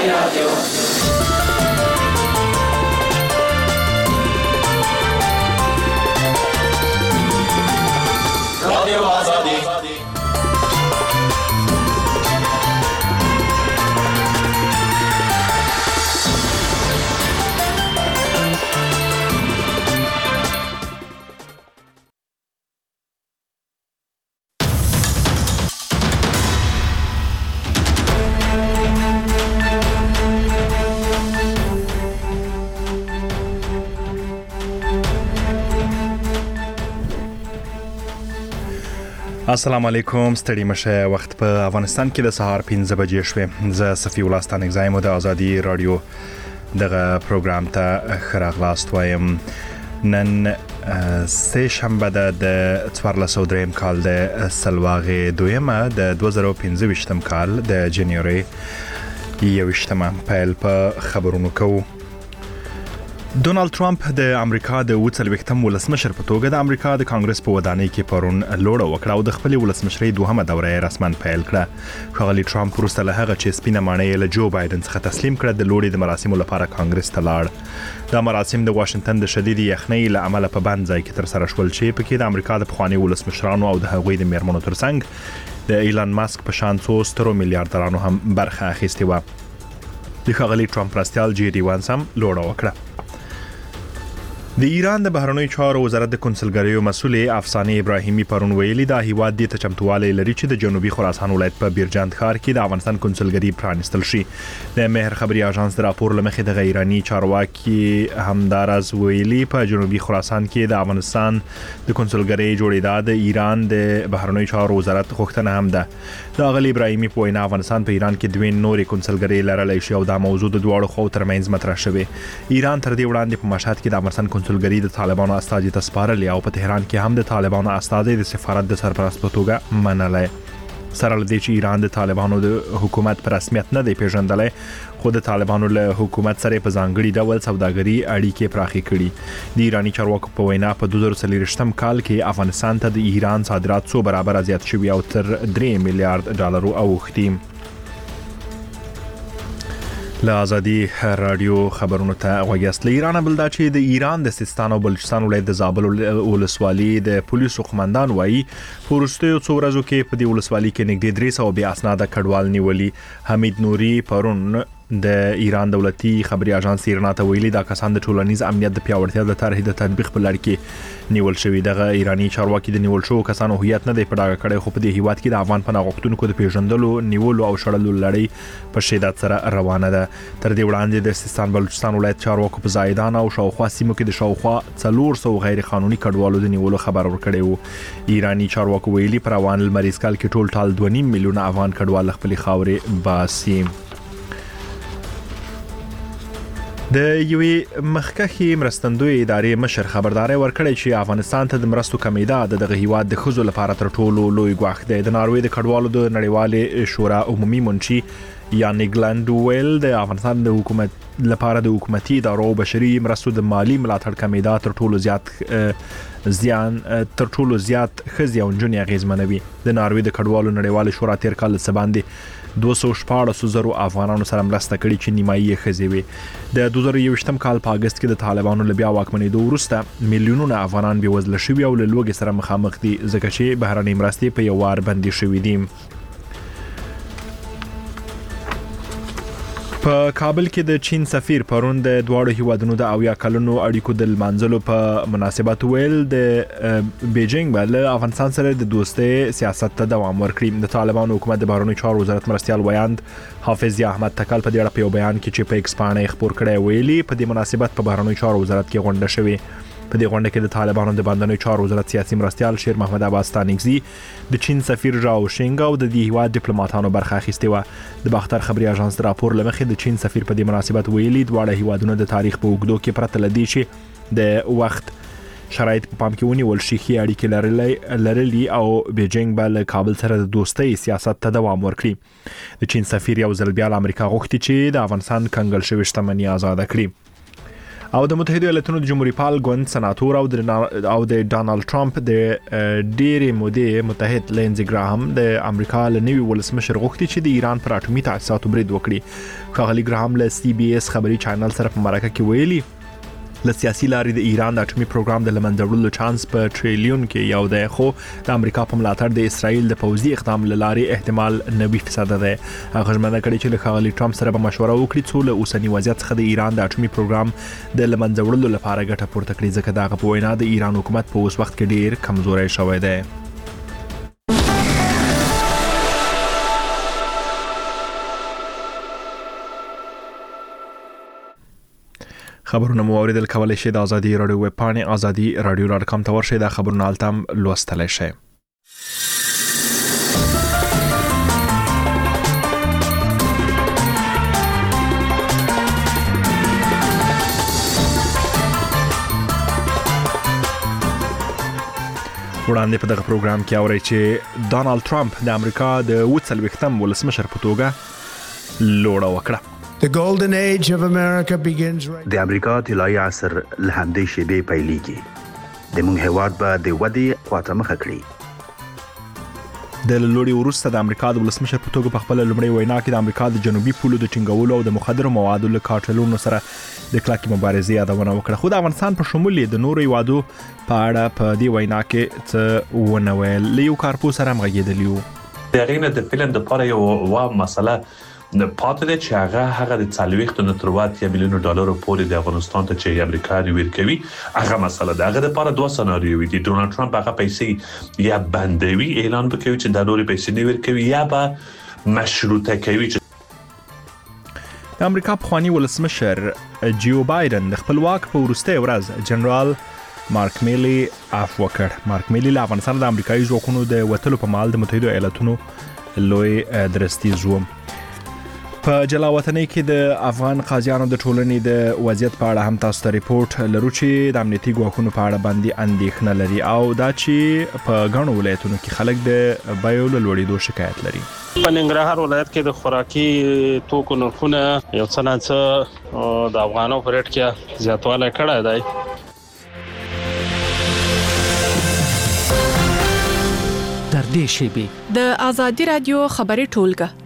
السلام علیکم، ستړي مشه. وخت په افغانستان کې د سهار 5 بجې شوې. زه صفی الله ستانک زایم د ازادي رادیو دغه پروګرام ته خراغلاست وایم. نن سه شنبه د 1403 کال د سلواغې دویمه د 2015 کال د جنوري 21 پیل په خبرونو کوو. ډونالد ټرمپ د امریکا د 40 ولسمشر په توګه د امریکا د کانګرس په ودانۍ کې پرون لوړه وکړه او د خپل ولسمشرۍ دوهمه دوره رسماً پیل کړه. ښاغلي ټرمپ وروسته له هغه چې سپینه ماڼۍ له جو بایدن څخه تسلیم کړه د لوړې د مراسمو لپاره کانګرس ته لاړ. دا مراسم د واشنگټن د شدید یخنۍ له امله په بند ځای کې ترسره شول چې پکې د امریکا د پخواني ولسمشرانو او د هغوی د میرمنو ترڅنګ د ایلان ماسک په شان 200 میلیارډرانو هم برخه اخیستې وه. د ښاغلي ټرمپ مرستیال جی ډي وانس هم لوړه وکړه. د ایران د بهرنیو چارو وزارت د کنسولګریو مسؤل افسانه ابراهیمي پرون ویلي دا هیواد د تچمتواله لري چې د جنوبي خراسان ولایت په بیرجند ښار کې د افغانستان کنسولګری پرانستل شي. د مهر خبري اژانس د راپور لمخې د غیرانی چارواکي همدارز ویلي په جنوبي خراسان کې د افغانستان د کنسولګری جوړیدا د ایران د بهرنیو چارو وزارت غوښتنه هم ده. د غلی ابراهیمي په وینا افغانستان په ایران کې دوه نورې کنسولګری لرلای شي او دا موضوع د دواړو خو ترمنځ مطرح شوه. ایران تر دې وړاندې په مشهد کې د افغانستان کنسولګری د طالبانو استازي ته سپارلې او په تهران کې هم د طالبانو استازي د سفارت د سرپرست په توګه منلای. سره لدې چې ایران د طالبانو د حکومت پر رسمیت نه دی پیژندلای، خو د طالبانو له حکومت سره په ځانګړي ډول سوداګري اړیکې پراخې کړي. د ایرانی چارواکو په وینا په 2023 کال کې افغانستان ته د ایران صادرات 100 برابر زیات شوي او تر 3 میلیارډ ډالر اوښتي. له ازادي رادیو خبرونو ته غوږیاست. له ایران بل دا چې د ایران د سیستان او بلوچستان ولایت د زابل ولسوالۍ د پولیسو قومندان وایي په وروستیو څو ورځو کې په دې ولسوالۍ کې نږدې 300 بې اسناده کډوال نیولي. حمید نوري پرون د ایران دولتي خبري اژانس ایرنا ته ویلي دا کسان د ټولنیز امنیت د پیاوړتیا د طرحې د تطبیق په لړ کې نیول شوی. دغه ایرانی چارواکي د نیول شو کسانو هویت نه دی پډاګه کړی، خو په دې هیواد کې د افغان پناه غوښتونکو د پیژندلو، نیولو او شړلو لړۍ په شدت سره روانه ده. تر دې وړاندې د سیستان بلوچستان ولایت چارواکو په زایدان او شاوخوا سیمو کې د شاوخوا 400 غیر قانوني کډوالو د نیولو خبر ورکړی وو. ایرانی چارواکو ویلي پر روان لمریز کال کې ټول ټال 2.5 میلیونه افغان کډوال خپل خاورې باسي. د یوې مخکښې مرستندوی ادارې مشر خبرداري ورکړی چې افغانستان ته د مرستو کمیدا د دغه هیواد د خزو لپاره تر ټولو لوی ګواښ دی. د ناروې د کډوالو د نړیوالې شورا عمومي منشي یانګ لاندویل د افغانستان د حکومت لپاره د حکومتي ادارو بشري مرستو د مالی ملاتړ کمیدا تر ټولو زیات خزي او جنې اغیزمنوي. د ناروې د کډوالو نړیوالې شورا تیر کال سباندې 214,000 افغانانو سره مرسته کړې چې نیمایي خزي وي. د 2021 کال په اگست کې د طالبانو له بیا واکمنېدو وروسته میلیونونه افغانان بې وزله شوي او له لوږې سره مخامخ دي ځکه چې بهرنۍ مرستې په یو وار بندي شوي دي. په کابل کې د چین سفیر پرون د دواړو هیوادونو د 80 کلونو اړیکو د لمانځلو په مناسبت ویل د بیجینګ بل افغانستان سره د دوستۍ سیاست ته دوام ورکړي. د طالبانو حکومت د بهرنیو چارو وزارت مرستیال ویاند حافظ احمد تکل په دې اړه په یو بیان کې چې په ایکس باندې خبر کړی ویلي په دې مناسبت په بهرنیو چارو وزارت کې غونډه شوې. په دې غونډه کې د طالبانو د بندنوي چارو وزارت سیاسي مرستیال شیر محمد عباس تانیکزي، د چین سفیر ژاو شینګ او د دې هیواد ډیپلوماټانو برخه اخیستې وه. د باختر خبري اژانس راپور لمخې د چین سفیر په دې مناسبت ویلي دواړه هیوادونه د تاریخ په اوږدو کې پرته لدی چې د وخت شرایط په پام کې ونیول شي ښې اړیکې لرلي او بیجینګ به له کابل سره د دوستۍ سیاست ته دوام ورکړي. د چین سفیر یو ځل بیا امریکا غوښتي چې د افغانستان کنګل شوې شتمنۍ آزاد کړي. او د متحده ایالاتونو د جمهوریت پال ګوند سناتور او د ډانلډ ټرمپ د ډېرې مودې متحد لینزي ګراهام د امریکا له نوي ولسمشر غوښتي چې د ایران پر اټومي تاسیساتو برید وکړي. ښاغلي ګراهام له CBS خبري چینل سره په مرکه کې ویلي له سیاسي لارې د ایران د اټومي پروګرام د لمنځه وړلو چانس په ټریلیون کې یو دی، خو د امریکا په ملاتړ د اسرائیل د پوځي اقدام له لارې احتمال 90% دی. هغه ژمنه کړې چې له ښاغلي ټرمپ سره به مشوره وکړي څو له اوسني وضعیت څخه د ایران د اټومي پروګرام د لمنځه وړلو لپاره ګټه پورته کړي، ځکه دغه په وینا د ایران حکومت په اوس وخت کې ډیر کمزوری شوی دی. خبرونه مو اوریدل کولای شئ د ازادي رادیو ویب پاڼې azadi.radio.com ته ورشئ د خبرونو التم لوستلای شئ. وړاندې په دغه پروګرام کې اورئ چې ډانلډ ټرمپ د امریکا د 40 ولسمشر په توګه لوړه وکړه. The golden age of America begins right. د امریکا طلایي عصر له همدې شیبې پیلېږي. د موږ هیواد به د ودې خواته مخه کړي. د لوړې وروسته د امریکا د ولسمشر په توګه په خپل لومړی وینا کې د امریکا د جنوبي پولو د ټینګولو او د مخدرو موادو له کارټلونو سره د کلکې مبارزې یادونه وکړه، خو د افغانستان په شمول د نورو هیوادو په اړه په دې وینا کې څه ونه ویل. له یو کارپوه سره همغږېدلی وو. د هغې نه د فلم دپاره یوه مسله پاتې ده چې هغه د 40 نه تر 80 میلیونو ډالرو پورې د افغانستان ته چې امریکا ورکوي، هغه مسله ده. هغه لپاره دوه سناریوي دي. ډونالد ټرمپ هغه پیسې یا بندوي، اعلان وکوي چې د نوري پیسې نه ورکوي، یا به مشروطه کوي. د امریکا پخوانی ولسمشر جو بایدن د خپل واک په وروستۍ ورځ جنرال مارک میلی عفو وکړ. مارک میلی له افغانستان د امریکایي ځواکونو د وتلو په مهال د متحده ایالاتونو لوی درستیز و. په جلا وطنۍ کې د افغان قاضیانو د ټولنې د وضعیت په اړه هم تاسو ته ریپورت لرو چې د امنیتي ګواښونو په اړه باندې اندېښنه لري او دا چې په غنو ولایتونو کې خلک د بیو له لوړېدو شکایت لري. په ننګرهار ولایت کې د خوراکي توکو نرخونه یو څه نه څه د افغانو په ریټ کې زیاتوالی کړی دی. در دې شیبې د ازادي رادیو خبري ټولګه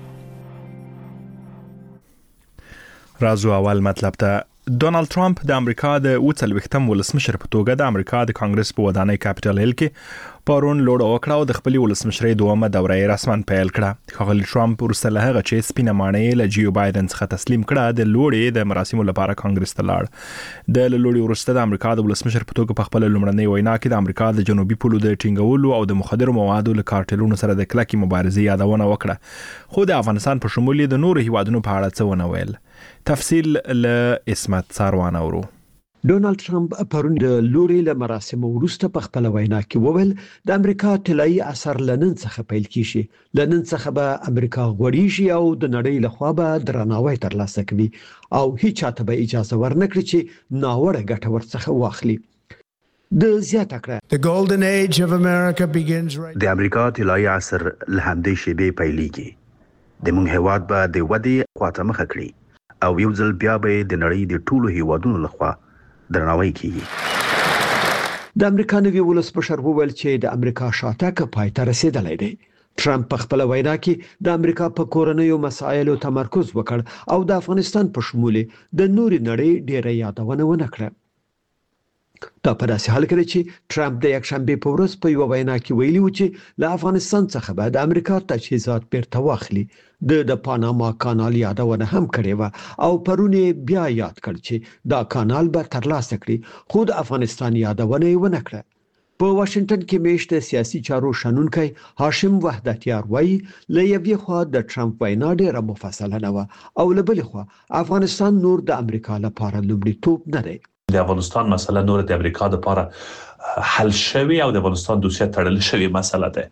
رازو اول مطلب ته ډونالډ ټرمپ د امریکا د 40 ولسمشر په توګه د امریکا د کانګرس په ودانۍ کاپټل هیل کې پرون لوړ وکړه او د خپل ولسمشرۍ دومره دوره رسماً پیل کړه. ښاغلي ټرمپ ورسره له هغه چې سپینه ماڼۍ له جو بایدن څخه تسلیم کړه د لوړې د مراسمو لپاره کانګرس ته لاړ. د لوړې وروسته د امریکا د ولسمشر په توګه په خپل لومړنۍ وینا کې د امریکا د جنوبي پولو د ټینګولو او د مخدرو موادو له کارټلونو سره د کلکې مبارزې یادونه وکړه، خو د افغانستان په شمول د نورو هیوادونو په اړه څه ونه ویل. تفصیل له اسمت ساروان اورو. ډونالډ ټرمپ پرون د لوړې له مراسمو وروسته په خپل وینا کې وویل د امریکا طلایي عصر لنن څخه پیل کیږي. لنن څخه به امریکا غوړیږي او د نړۍ له خوا به درناوی ترلاسه کوي او هیڅ چاته به اجازه ورنکړي چې ناوړه ګټه ورڅخه واخلي. د زیاته کړه The golden age of America begins right. د امریکا طلایي عصر له همدې شیبې پیلېږي. د موږ هیواد به د ودې خواته مخه کړي او یو ځل بیا به د نړۍ د ټولو هیوادونو لخوا درناوی کیږي. د امریکا نوي ولسمشر وویل چې د امریکا شاتګ پای ته رسیدلی دی. ټرمپ په خپل وینا کې د امریکا په کورنیو مسایلو تمرکز وکړ او د افغانستان په شمول د نوري نړۍ ډیره یادونه ونکړه. دا په داسې حال کې چې ټرمپ د یکشنبه په ورځ په یو وینا کې ویلي و چې له افغانستان څخه به د امریکا تجهیزات بیرته واخلي. د پاناما کانال یادونه هم کړې و او پرونه بیا یاد کړ چې دا کانال به ترلاسه کړي، خو د افغانستان یادونه یې ونه کړه. په واشنگټن کې میشته سیاسي چارو شنونکی هاشم وحدتیار وایي له یوې خوا د ټرمپ وینا ډیره مفصله نه و او له بلې خوا افغانستان نور د امریکا لپاره لومړیتوب نه دی. د افغانستان مسله نور د امریکا لپاره حل شوی او د افغانستان دوسیه تړل شوی مسله ده.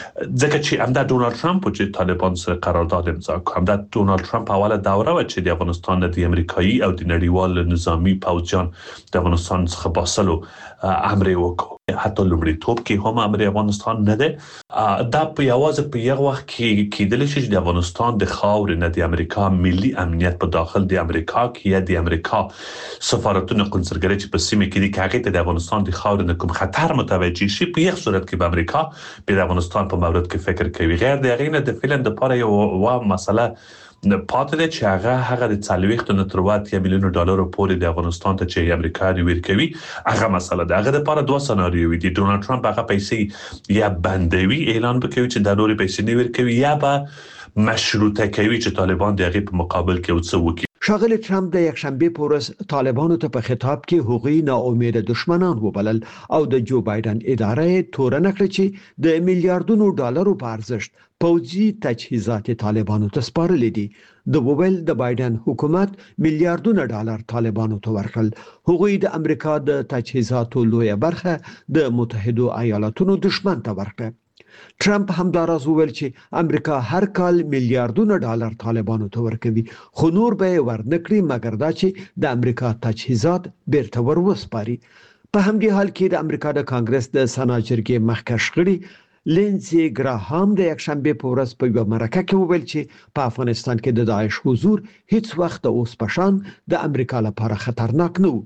ځکه چې همدا ډونالد ټرمپ چې طالبان سره قرارداد امضا کړ، همدا ډونالد ټرمپ اوله دوره و چې د افغانستان د امریکایي او د نړیوال نظامی پوځیان د افغانستان څخه باسلو امر وکړ. حتی لومړیتوب کې هم امر افغانستان نه ده. دا په یوازې په یو وخت کې کېدل شي چې د افغانستان د خاورې نه د امریکا ملي امنیت په داخل د امریکا کې یا د امریکا سفارتونو قنصلګرۍ چې په سیمه کې دي کې هغه ته د افغانستان د خاورې نه کوم خطر متوجه شي، په یو صورت کې به امریکا په افغانستان په مورد کې فکر کوي. غیر د هغې نه د فعلا د لپاره یو مسله پاتې ده چې هغه د 40 نه تر 80 میلیون ډالر پورې د افغانستان ته چې امریکا ورکوي، هغه مسله ده. هغه لپاره دوه سناریو دي. ډونالد ټرمپ هغه پیسې یا بندوي، اعلان وکوي چې د نوري پیسې نه ورکوي، یا به مشروطه کوي چې طالبان د هغه په مقابل کې وڅ وکړي. ښاغلي ټرمپ د یکشنبه په ورځ طالبانو ته په خطاب کې هغوی ناامیده دشمنان وبلل او د جو بایدن اداره تورن کړ چې د میلیارډونو ډالرو په ارزښت پوځي تجهیزات طالبانو ته سپارل دي. د وویل د بایدن حکومت میلیارډونه ډالر طالبانو ته ورکړل. هغوی د امریکا د تجهیزاتو لویه برخه د متحده ایالاتونو دشمن ته ورکړه. ټرمپ همداراز وویل چې امریکا هر کال میلیارډونه ډالر طالبانو ته ورکوي، خو نور به ورنکړي مګر دا چې د امریکا تجهیزات بیرته وروسپاري. په همدې حال کې د امریکا د کانګرس د سنا جرګې مخکښ غړي لینزي ګراهام د یکشنبه په ورځ په یو مرکه کې وویل چې په افغانستان کې د داعش حضور هیڅ وخت اوس پشان د امریکا لپاره خطرناک نه و.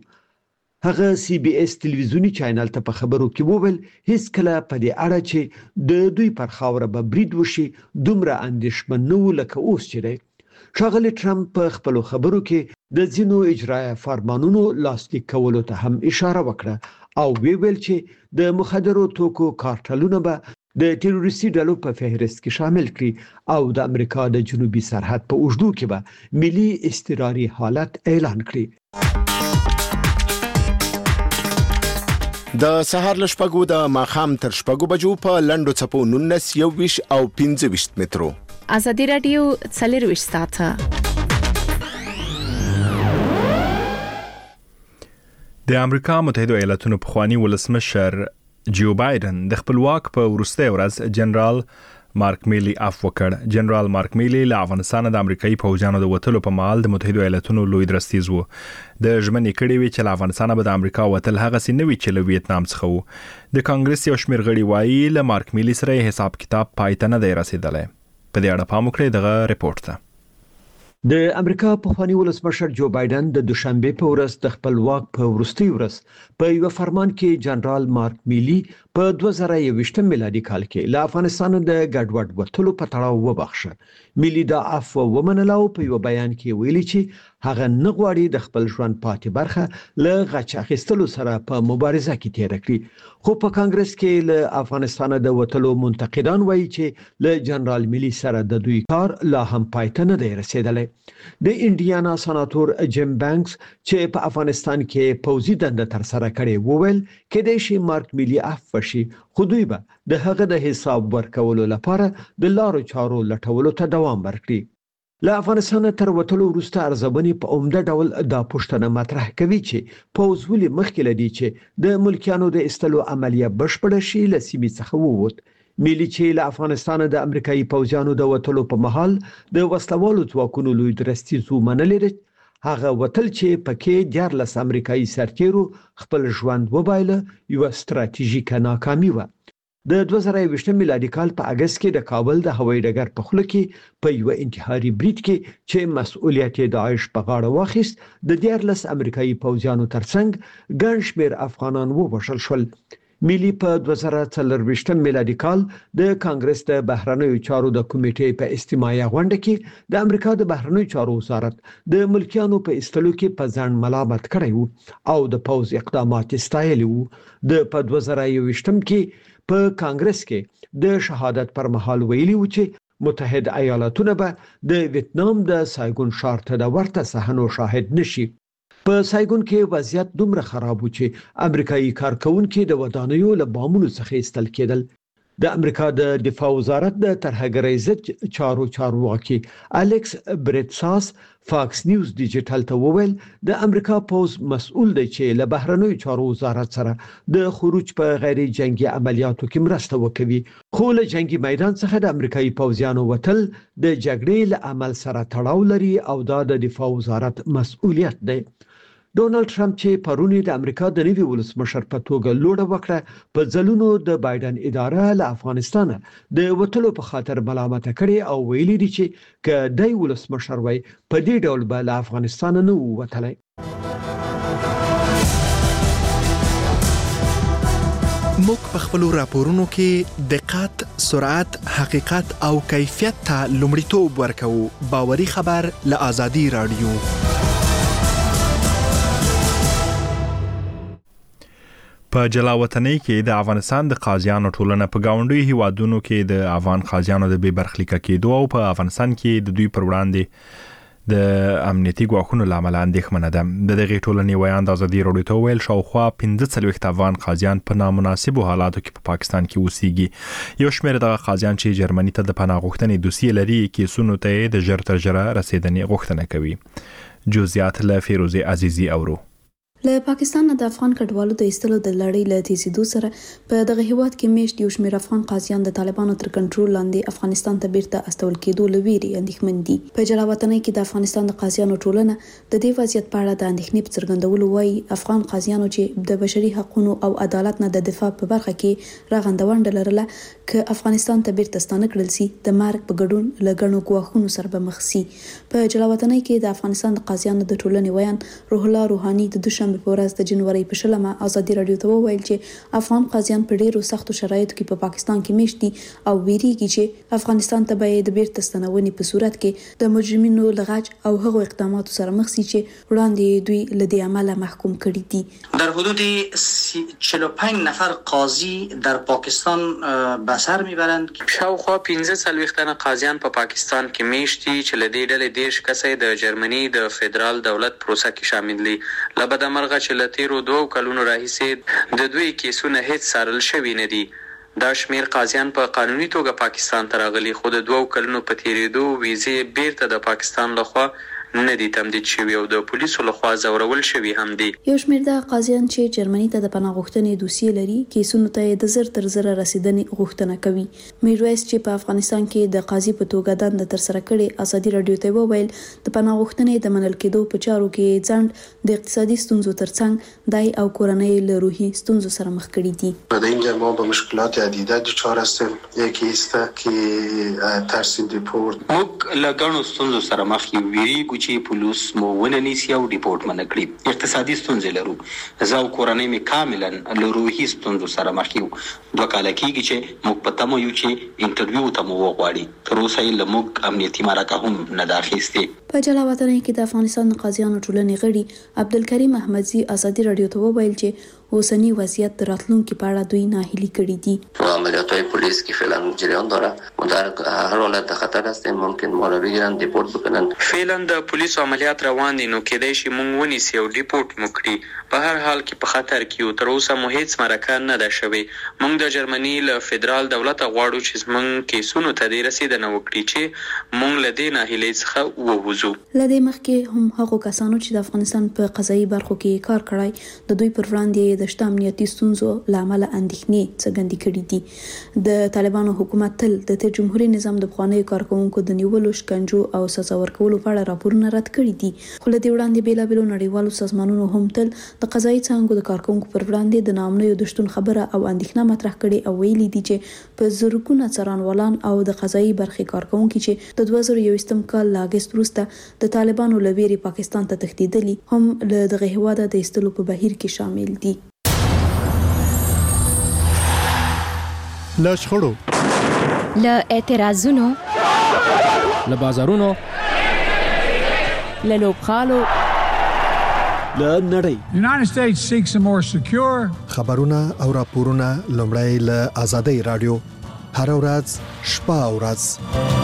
هغه سی بي اس تلویزیونی چینل ته په خبرو کې وویل هیڅ کله په دې اړه چې د دوی پر خاوره به برید وشي دومره اندېښمن نه و لکه اوس چې دی. ښاغلي ټرمپ په خپل خبرو کې د ځینو اجرایه فرمانونو لاسلیک کولو ته هم اشاره وکړه او ویل چې د مخدرو توکو کارټلونه به د تروریستي ډلو په فهرست کې شامل کړي او د امریکا د جنوبي سرحد په اوږدو کې به ملي اضطراري حالت اعلان کړي. د سهار لشپګو د ماخام تر شپګو بجو په لندو چپو 19 21 او 25 مترو. ازادي رادیو 24 ساعته. د امریکا متحده ایالاتونو پخوانی ولسمشر جو بایدن د خپلواک په وروستۍ ورځ جنرال مارک میلی اف وکړ. جنرال مارک میلی له افغانستان د امریکایي پوځیانو د وټلو په مال د متحده ایالاتونو لوی درستیز وو. د ژمنې کړي وی چې له افغانستان به د امریکا وټل هغه سي نوي چې له ویتنام څخه وو. د کانګرس یو شمېر غړي وایي له مارک میلی سره حساب کتاب پای ته نه دی رسیدلی. په دې اړه پام وکړئ دغه ریپورت ته. د امریکا پخوانی ولسمشر جو بایدن د دوشنبه په ورځ د خپلواک په وروستۍ ورځ په یو فرمان کې جنرال مارک میلی په 2021 میلادي کال کې له افغانستان د ګډوډ وټلو په تړاو وبخښه. میلی دا عفو ومنله او په یو بیان کې ویلي چې هغه نه غواړي د خپل ژوند پاتې برخه له غچ اخیستلو سره په مبارزه کې تیر کړي. خو په کانګرس کې له افغانستان د وټلو منتقدان وایي چې له جنرال میلی سره د دوی کار لا هم پای ته نه دی رسیدلی. د انډیانا سناتور جیم بانکس چې په افغانستان کې پوځي دنده تر سره کړې وویل کېدای شي مارک میلی عفو شي، خو دوی به د هغه د حساب ورکولو لپاره د لارو چارو لټولو ته دوام ورکړي. له افغانستان تر وټلو وروسته ارزبنې په عمده ډول دا پوښتنه مطرح کوي چې پوځ ولې مخکې لدی چې د ملکیانو د استلو عملیه بشپړه شي له سیمې څخه ووت. میلی چې له افغانستان د امریکایي پوځیانو د وټلو په مهال د وسلوالو ځواکونو لوی درستیز ومنل دي، هغه وټل چې پکې 14 امریکایي سرتیرو خپل ژوند وبایله یو ستراتیژیک ناکامي و. د 2020 میلادي کال په اگست کې د کابل د هوایي ډګر په خوله کې په یو انتحاري برید کې چې مسؤلیت داعش په غاړه واخیست د 14 امریکایي پوځیانو ترڅنګ ګڼ شمېر افغانان ووژل شول. میلی په 2024 میلادي کال د کانګرس د بهرنیو چارو د کمیټې په استماعي غونډه کې د امریکا د بهرنیو چارو وزارت د ملکیانو په استلو کې په ځان ملامت کړی وو او د پوز اقدامات ستایلی وو. د په 2021 کې په کانګرس کې د شهادت پر مهال ویلي و چې متحده ایالاتونه به د ویتنام د سایګون ښار ته د ورته صحنو شاهد نشي. په سایګون کې وضعیت دومره خراب و چې امریکایي کارکونکو د ودانیو له بامونو څخه ایستل کېدل. د امریکا د دفاع وزارت د ترهګرۍ ضد چارواکي الکس بریټساس فاکس نیوز ډیجیټل ته وویل د امریکا پوز مسؤل دی چې له بهرنیو چارو وزارت سره د خروج په غیر جنگي عملیاتو کې مرسته وکوي، خو له جنگي میدان څخه د امریکایي پوځیانو وتل د جګړې له عمل سره تړاو لري او دا د دفاع وزارت مسؤلیت دی. ډونالد ټرمپ چې پرونی د امریکا د نوي ولسمشر په توګه لوړه وکړه په ځلونو د بایدن اداره له افغانستان د وټلو په خاطر ملامت کړي او ویلي دي چې ک د ولسمشر وای په دې ډول به له افغانستان نه ووتلی. موږ په خپل راپورونو کې دقت، سرعت، حقیقت او کیفیت ته لومړیتوب ورکوو. باوري خبر له آزادي رادیو. په جلاوطنۍ کې د افغانستان د قاضیانو ټولنه په گاونډي هیوادونو کې د افغان قاضیانو د بې برخلیک کېدو او په افغانستان کې د دوی پر وړاندې د امنیتي ګواښونو لامل اندېښمنه ده. د دغه ټولنې ویان د ازادي راډیو ته ویل شاوخوا 15 افغان قاضیان په نامناسبو حالاتو کې په پاکستان کې اوسېږي. یو شمېر دغه قاضیان چې جرمني ته د پناه غوښتنې دوسیې لري کیسونو ته د ژر تر ژره رسیدنې غوښتنه کوي. جزئیات له فیروزه عزیزی اورو. له پاکستان د افغان کډوالو د ایستلو د لړۍ له تیزیدو سره په دغه هیواد کې میشت یو شمېر افغان قاضیان د طالبانو تر کنټرول لاندې افغانستان ته بیرته استول کېدو لویري اندېښمن دي. په جلاوطنۍ کې د افغانستان د قاضیانو ټولنه د دې وضعیت په اړه د اندېښنې په څرګندولو وایي افغان قاضیانو چې د بشري حقوقو او عدالت نه د دفاع په برخه کې راغندونډه لرله ک افغانستان ته بیرته ستانه کړل سي د مارګ په ګډون لګڼو ګواښونو سره به مخ سي. په جلاوطنۍ کې د افغانستان د قاضیانو د ټولنې ویان روح الله روحاني د دوشنبه په ورځ د جنوري په 16 ازادي رادیو ته وویل چې افغان قاضیان په ډیرو سختو شرایطو کې په پاکستان کې میشت دي او ویریږي چې افغانستان ته به د بیرته ستنونې په صورت کې د مجرمینو لغچ او هغو اقداماتو سره مخ سي چې وړاندې دوی له دې عمله محکوم کړي دي. در حدود 45 نفر قاضی در پاکستان به سر میبرند. شاوخوا 15 تنه قاضیان په پاکستان کې میشت دي چې له دې ډلې 10 کسه د جرمني د فدرال دولت پروسه کې شامل دي. لبد مرغه چې تیرو 2 کلونو راهیسې د دوی کیسونه هیڅ سارل شوی نه دي. دا شمیر قاضیان په قانوني توګه پاکستان ته راغلي خو د 2 کلونو په تیریدو ویزې بیرته د پاکستان لخوا نه دي تمدید شوی او د پولیسو لخوا زورول شوی هم دي. یو شمیر د قاضیان چې جرمني ته د پناه غوښتنې دوسیې لري کیسونو ته د زر تر زر رسیدنې غوښتنه کوي. میرویس چې په افغانستان کې د قاضي په توګه دنده تر سره کړې ازادي رادیو ته وویل د پناه غوښتنې د منل کېدو په چارو کې ځند د اقتصادي ستونزو ترڅنګ دای او کورنۍ له روحي ستونزو سره مخ کړي دي. در اینجا ما به مشکلات عدیده دچار هستیم. یکی است که ترسیم ریپورت موږ له ګڼو ستونزو سره مخ یو ویریږو چې پولیس مو وننیسي او ریپورت منه کړي. اقتصادي ستونزې لرو. زه او کورنۍ مې کاملا له روحي ستونزو سره مخ یو. 2 کاله کېږي چې موږ په تمه یو چې انټرویو ته مو وغواړي. تر اوسه یې له موږ امنیتي مرکه هم نه ده اخیستې. په جلاوطنۍ کې د افغانستان د قاضیانو ټولنې غړي عبدالکریم احمدزي ازادي رادیو ته وویل چې اوسنی وضعیت د راتلونکي په اړه دوی ناهیلي کړي دي. عملیات‌های پلیس که فعلا جریان داره و در هر حالت در خطر هستیم ممکن ما را بگیرن دیپورت بکنن. فعلا د پولیسو عملیات روان دي نو کېدای شي مونږ ونیسي او ډیپورت مو کړي. په هر حال کې په خطر کې یو. تر اوسه مو هیڅ مرکه نه ده شوې. مونږ د جرمني له فدرال دولت غواړو چې مونږ کیسونو ته د رسیدنه وکړي چې مونږ له دې ناهیلۍ څخه ووځو. لدې مخکې هم هغو کسانو چې د افغانستان په قضایي برخو کې کار کړی د دوی پر وړاندې د شته امنیتي ستونزو لامل اندېښنې څرګندې کړې دي. د طالبانو حکومت تل د تیر جمهوریت نظام د پخوانیو کارکونکو د نیولو، شکنجو او سزا ورکولو په اړه راپورونه رد کړي دي. خو له دې وړاندې بیلابېلو نړیوالو سازمانونو هم تل د قضایي څانګو د کارکونکو پر وړاندې د ناامنیو د شتون خبره او اندېښنه مطرح کړې او ویلي دي چې په زرګونه څارنوالان او د قضایي برخې کارکونکو چې د 2021 کال له اګست وروسته د طالبانو له ویرې پاکستان ته تښتېدلي هم له دغه هیواده د ایستلو په بهیر کې شامل دي. له شخړو، له اعتراضونو، له بازارونو، له لوبغالو، له نړۍ. United States seeks a more secure خبرونه او راپورونه لومړی له آزادۍ رادیو هر ورځ شپه او ورځ.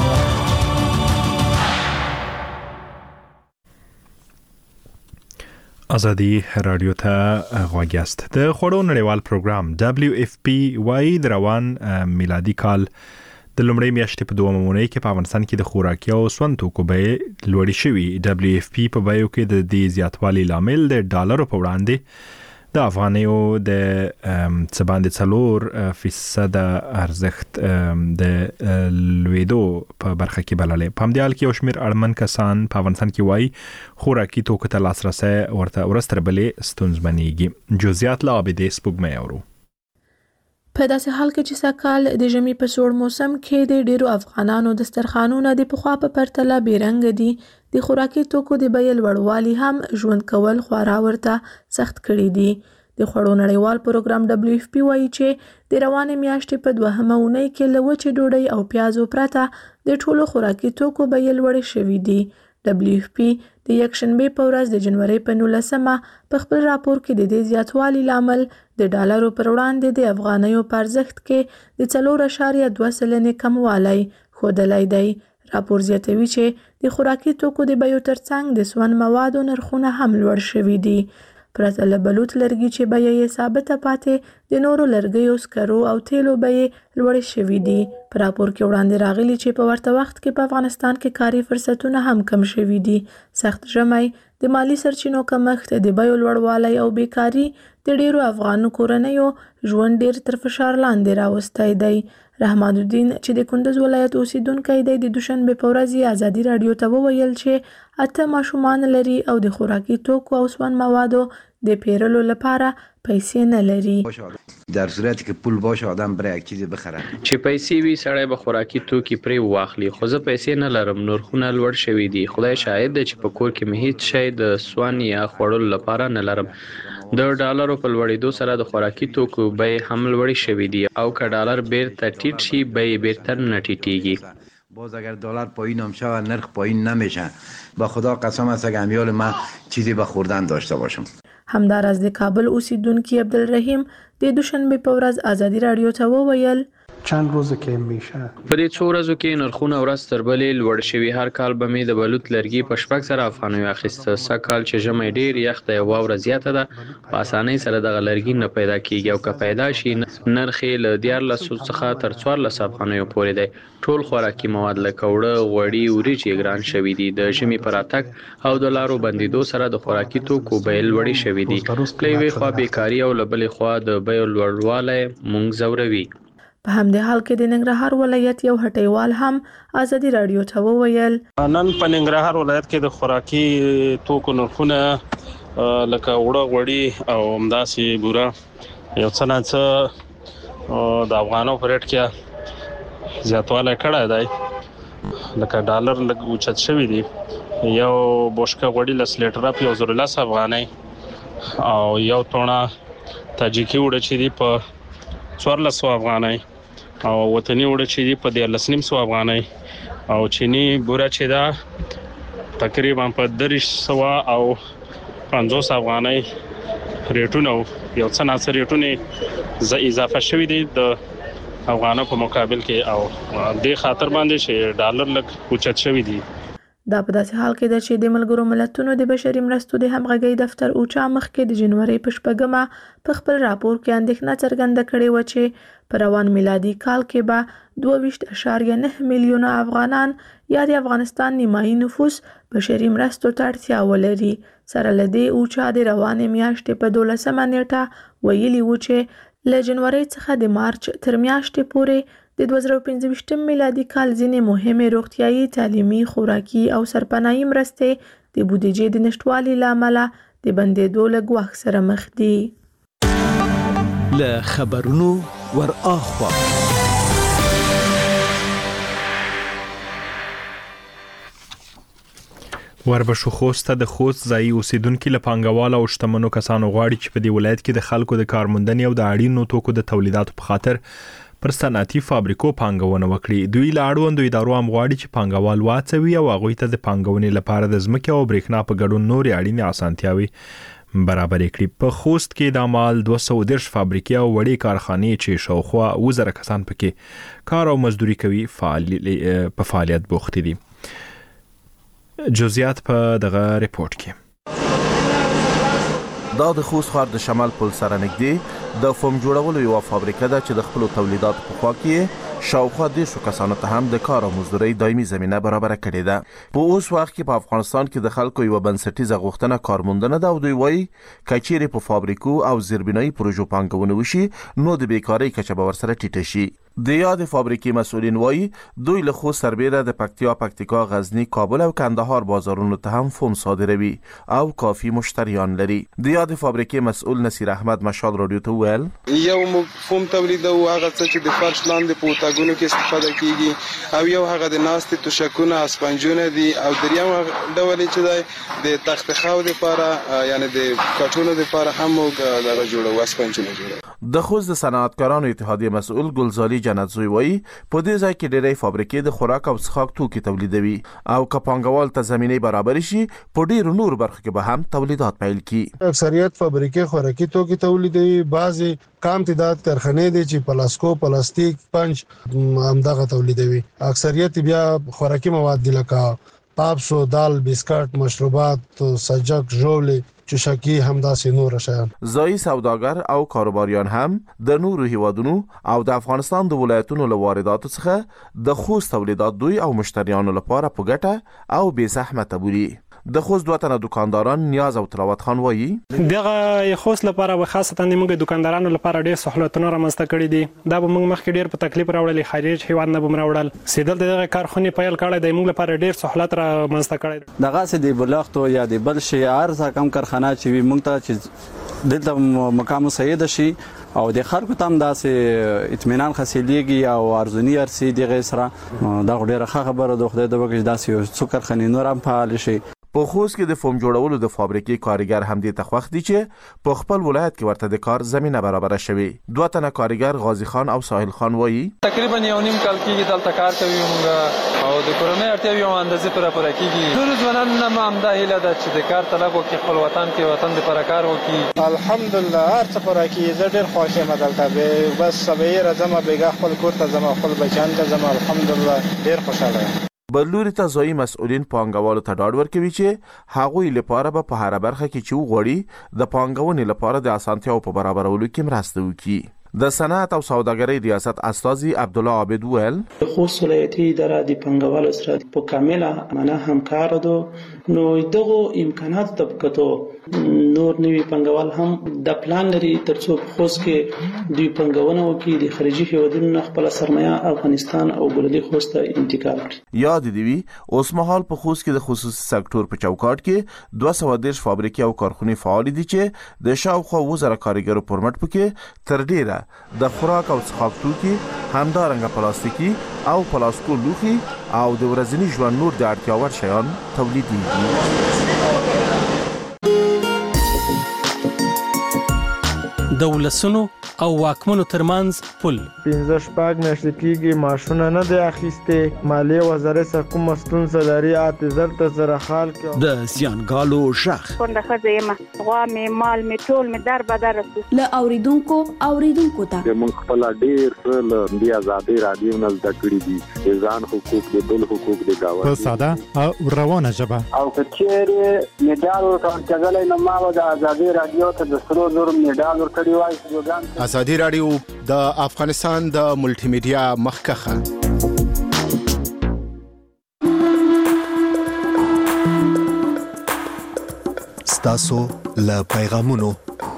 ازادي رادیو ته غوږ یاست. د خوړو نړیوال پروګرام WFP وايي د روان میلادي کال د لومړۍ میاشتې په دومره مونږ کې په افغانستان کې د خوراکي او سون توکو بیې لوړې شوې. WFP په بیو کې د دې زیاتوالي لامل د ډالرو په وړاندې د افغانیو د څباندې 4% ارزښت د لویدو په برخه کې بللې. په همدې حال کې یو شمېر اړمن کسان په افغانستان کې وایي خوراکي توکو ته لاسرسی ورته ورستر بلې ستونزمنېږي. جزئیات له عابدې سپوږمۍ اورو. په داسې حال کې چې سږکال د ژمي په سوړ موسم کې د ډیرو افغانانو دسترخوانونه د پخوا په پرتله بیرنګ دي، د خوراکي توکو د بیې لوړوالي هم ژوند کول خورا ورته سخت کړي دي. د خوړو نړیوال پروګرام WFP وایي چې د روانې میاشتې په 2مه اونۍ کې له وچې ډوډۍ او پیازو پرته د ټولو خوراکي توکو بیې لوړې شوې دي. WFP د یکشنبې په ورځ د جنوري په 19مه په خپل راپور کې د دې زیاتوالي لامل د ډالرو پر وړاندې د افغانیو په ارزښت کې د 4.2% کموالی ښودلی دی. راپور زیاتوي چې د خوراکي توکو د بیو ترڅنګ د سون موادو نرخونه هم لوړ شوي دي. پرته له بلوط لرګي چې بیه یې ثابته پاتې، د نورو لرګیو، سکرو او تیلو بیې لوړې شوي دي. په راپور کې وړاندې راغلي چې په ورته وخت کې په افغانستان کې کاري فرصتونه هم کم شوي دي. سخت ژمی، د مالی سرچینو کمښت، د بیو لوړوالی او بیکاري د ډیرو افغان کورنیو ژوند ډیر تر فشار لاندې راوستی دی. رحمان الدین چې د کندز ولایت اوسیدونکی دی، د دوشنبه په ورځ ازادي رادیو ته وویل چې 8 ماشومان لري او د خوراکي توکو او سون موادو د پیرلو لپاره پیسې نه لري. در صورتی که پول باشه آدم برای یک چیزی بخره، چې پیسې وي سړی به خوراکي توکي پرې واخلي، خو زه پیسې نه لرم، نرخونه لوړ شوي دي. خدای شاهد دی چې په کور کې مې هیڅ شی د سون یا خوړلو لپاره نه لرم. د ډالرو په لوړېدو سره د خوراکي توکو بیې هم لوړې شوي دي او که ډالر بیرته ټیټ شي بیې بیرته نه ټیټېږي. باز اگر دلار پایین هم شود نرخ پایین نمیشه. با خدا قسم است اگر امیال من چیزی به خوردن داشته باشم. همداراز د کابل اوسیدونکي عبدالرحیم د دوشنبه په ورځ ازادي رادیو ته وویل چند روزه که میشه په دې 2 ورځو کې نرخونه ورځ تر بلې لوړ شوي. هر کال به مې د بلوط لرګي په 6 افغانیو اخیسته. سږکال چې ژمی ډیر یخ دی، واوره زیاته ده، په اسانۍ سره دغه لرګي نه پیدا کیږي او که پیدا شي نرخ یې له 1400 څخه تر 1400 افغانیو پورې دی. ټول خوراکي مواد لکه اوړه، غوړي، وریجې ګران شوي دي. د ژمي پر راتګ او د لارو بندیدو سره د خوراکي توکو بیې لوړې شوي دي. له یوې خوا بیکاري او له بلې خوا د بیو لوړوالی موږ ځوروي. په همدې حال کې د ننګرهار ولایت یو هټیوال هم ازادي رادیو ته وویل نن په ننګرهار ولایت کې د خوراکي توکو نرخونه لکه اوړه، غوړي او همداسې بوره یو څه نه څه د افغانو په ریټ کې زیاتوالی کړی دی. لکه ډالر لږ اوچت شوي دي. یو بوشکه غوړي 10 لیټره په 1010 افغانۍ او یو تونه تاجیکي اوړه چې دی په 1400 افغانۍ او وطني اوړه چې دی په 1300 افغانۍ او چینی بوره چې دا تقریبا په 300 او 50 افغانۍ ریټونه یو څه ناڅه ریټونه اضافه شوي دي د افغانو په مقابل کې او د خاطر باندې چې ډالر لږ اوچت شوي دي. دا په داسې حال کې ده چې د ملګرو ملتونو د بشري مرستو د همغږۍ دفتر اوچا مخکې د جنوري په 8مه په خپل راپور کې اندېښنه څرګنده کړې و چې په روان میلادي کال کې به 22.9 میلیونه افغانان یا د افغانستان نیمایي نفوس بشري مرستو ته اړتیا ولري. سره له دې اوچا د روانې میاشتې په 12مه نیټه ویلي و چې له جنوري څخه د مارچ تر میاشتې پورې د 2025 میلادي کال ځینې مهمې روغتیايي، تعلیمي، خوراکي او سرپناهي مرستې د بودیجې د نشټوالي له امله د بندېدو له ګواښ سره مخ دي. له خبرونو ور اخوا وربشو خوسته د خوست ځایي اوسیدونکو له پانګوال او شتمنو کسانو غواړي چې په دې ولایت کې د خلکو د کارموندنې او د اړینو توکو د تولیداتو په خاطر پر صنعتي فابریکو پانګونه وکړي. دوی له اړوندو ادارو هم غواړي چې پانګوال واڅوي او هغوی ته د پانګونې لپاره د ځمکې او برېښنا په ګډون نورې اړینې اسانتیاوې برابرې کړي. په خوست کې د مال 230 فابریکې او وړې کارخانې چې شاوخوا 1000 کسان پکې کار او مزدوري کوي په فعالیت بوخت دي. جزئیات په دغه ریپورت کې دا د خوست ښار د شمال پل سره نږدې د فوم جوړولو یوه فابریکه ده چې د خپلو تولیداتو په خوا کې شاوخوا 10 کسانو ته هم د کار او مزدورۍ دایمي زمینه برابره کړې ده. په اوس وخت کې په افغانستان کې د خلکو یوه بنسټیزه غوښتنه کارموندنه ده او دوی وایي که چیرې په فابریکو او زیربنایي پروژو پانګونه وشي نو د بیکارۍ کچه به ورسره ټیټه شي. د یادې فابریکې مسؤلین وایي دوی له خوست سربیره د پکتیا، غزنی، کابل او کندهار بازارونو ته هم فوم صادروي او کافي مشتریان لري. د یادې فابریکې مسؤل نصیر احمد مشال رادیو ته وویل یو فوم تولیدو هغه څه چې د فرش لاندې په اتاګونو کې استفاده کیږي او یو هغه د ناستې توشکونه اسپنجونه دي او دریم ډول چې د تخت خاو لپاره یعنی د کټونو لپاره هم دغه جوړو اسپنجونه جوړو. د خوست د صنعتکارانو اتحادیه مسؤل ګلزالي جنتزوی وایي په دې ځای کې ډېری فابریکې د خوراک او څښاک توکي تولیدوي او که پانګوال ته زمینې برابر شي په ډېرو نورو برخو کې به هم تولیدات پیل کړي. اکثریت فابریکې خوراکي توکي تولیدوي، بعضې کم تعداد کارخانې دي چې پلاسکو، پلاستیک، پنج همدغه تولیدوي. اکثریت بیا خوراکي مواد دي لکه پاپسو، دال، بسکټ، مشروبات، سجک، ژولې، چشکی، همداسې نور شیان. ځایي سوداګر او کاروباریان هم د نورو هیوادونو او د افغانستان د ولایتونو له وارداتو څخه د خوست تولیدات دوی او مشتریانو لپاره په ګټه او بې زحمته بولي. د خوست دوه تنه دکانداران نیاز او تلاوت خان وایي دغه خوست لپاره خاصه موږ دکاندارانو لپاره ډېر سہولتونه رامنځته کړي دي. دا به موږ مخکې ډېر په تکلیف راوړل، خارج هیواد نه به راوړل. سیدل دغه کارخونه پیل کړي د موږ لپاره ډېر سہولت رامنځته کړي. دغه سه دی بلغتو یا دی بل شي ارزه کم کارخانه چې موږ ته چې دلته مقام سید شي او د خلکو تام داسې اطمینان حاصلېږي او ارزونی ارسي دغه سره دا ډېره ښه خبره ده. خدای دې وکړي داسې څو کارخانې نور هم فعال شي. په خوست کې د فوم جوړولو د فابریکې کارګر هم دې ته خوښ دي چې په خپل ولایت کې ورته د کار زمینه برابره شوي. دوه تنه کارګر غازی خان او ساحل خان وایي تقریبا یو نیم کال کېږي دلته کار کوي موږ او د کورنۍ اړتیاوې یو اندازې پوره کېږي. ټولو ځوانانو نه همدا هیله ده چې د کار طلب وکړي، خپل وطن کې وطن دپاره کار وکړي. الحمدلله هر څه پوره کېږي. زه ډېر خوښ یم دلته، بس سبا راځم بېګا خپل کور ته ځم، خپل بچیانو ته ځم. الحمدلله ډېر خوشحاله یم. بل لوري ته ځایي مسؤلین پانګوالو ته ډاډ ورکوي چې هغوی لپاره به په هره برخه کې چې وغواړي د پانګونې لپاره د اسانتیاو په برابرولو کې مرسته وکړي. د صنعت او سوداګرۍ ریاست استاذي عبدالله عابد ویل خوست ولایتي اداره د پانګوالو سره په کامله معنا همکار ده. نو دغه امکانات طبقاتو نور نوي پانګوال هم د پلان لري ترڅو په خوست کې دوی پانګونه وکړي، د خارجي هیوادونو خپل سرمایه افغانستان او ګلدي خوست ته انتقال کړي. یاد دی وی اوس مهال په خوست کې د خصوصي سکتور په چوکاټ کې 210 فابریکې او کارخونې فعال دي چې د شاوخوا 1000 کارګرو پرمټ پکې تر ډیره د خوراک او څښاک توکي، همدارنګه پلاستیکي او پلاستیکو لوښي او د ورځني ژوند نور د اړتیا وړ شیان تولیدېږي. د ولسونو او واکمنو ترمنځ پل 15 میاشتې کېږي ماشونه نه دی اخیستې. مالیې وزارت څخه کومه ستونزه لري اعتذار ته سره حال کې د زیانګالو ژغ څنګه ښځه یم غوا مې مال مې ټول مې در بدر له اوریدونکو ته موږ خپل ډېر څه له دې ازادي رادیو نه زده کړي دي، د ځان حقوق، د بل حقوق، د گاونډي په ساده او روانه ژبه. او کچېرې میډال ورکول کېدلای نو ما د ازادي رادیو ته د 300 میډال ورکړی وای. ازادي رادیو د افغانستان د ملټي میډیا مخکخه. ستاسو له پیغامونو.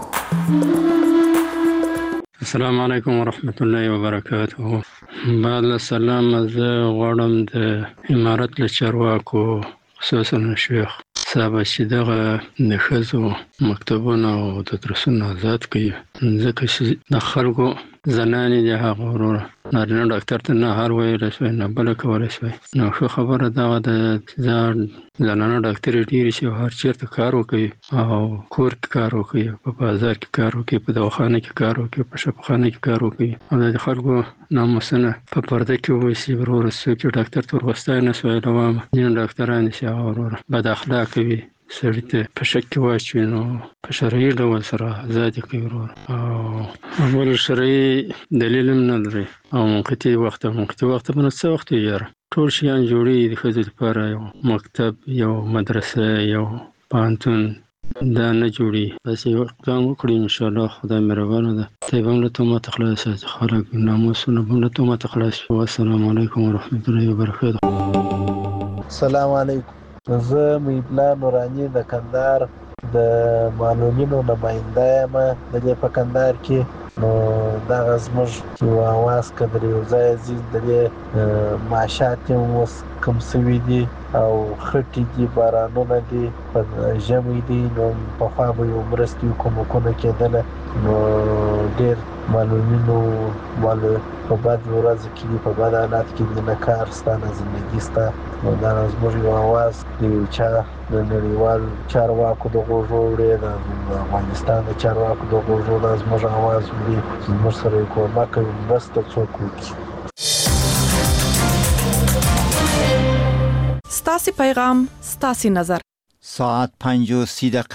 السلام علیکم ورحمت الله وبرکاته. بعد السلام زه غواړم د امارت له چارواکو خصوصا شیخ صاحب چې دغه د ښځو مکتبونه او د درسونه آزاد کړي، ځکه چې د خلکو زنانې د هغه وروره نارینه ډاکټر ته نه هر ویلی شوی نه بله کولی شوی. نو ښه خبره دغه ده زنانه ډاکټرې ډېرې شي او هر چېرته کار وکوي او کور کې کار وکوي، په بازار کې کار وکوي، په دواخانه کې کار وکوي، په شفاخانه کې کار وکوي او د خلکو ناموسونه په پرده کې وویسي. وروره څوک چې ډاکټر ته ورغوستی نه شوی لوامه ځینې ډاکټران چې هغه وروره بد اخلاقه وي، سړي ته په شک کې واچوي، نو په شرعي ډول سره ازادي کوي وروره او بل شرعي دلیل هم نه لري او منقطع وخت به نو څه وخت یاره ټول شیان جوړي د ښځو لپاره، یو مکتب، یو مدرسه، یو پوهنتون، دا نه جوړي بس یو اقدام وکړي ان شاء الله خدای مهربانه ده طيبان له تومه تخلاص خلک ناموسونه بل له تومه تخلاص والسلام علیکم ورحمت الله وبرکاته. السلام علیکم. زه میبلا نورانی د کندهار د معلولینو نماینده یم د دې په کندهار کې. نو دغه زموږ یو اواز کدر یو ځای عزیز د دې معاشات یې اوس کم سوي دي او خټې دي بارانونه دي په ژمي دي نو پخوا به یو مرستې کومکونه کېدله نو ډېر معلولینو په بد ورځ کې دي په بد حالات کې دي نه کار سته نه زندګي سته نو دا زموږ یو اواز د یو چا د نړیوال چارواکو د غوږ وړي د افغانستان د چارواکو د غوږ وړي زموږ اواز وړي زموږ سره یې کومک کوي مرسته څوک وکړي. ستاسې پیغام ستاسې نظر. ساعت 5:30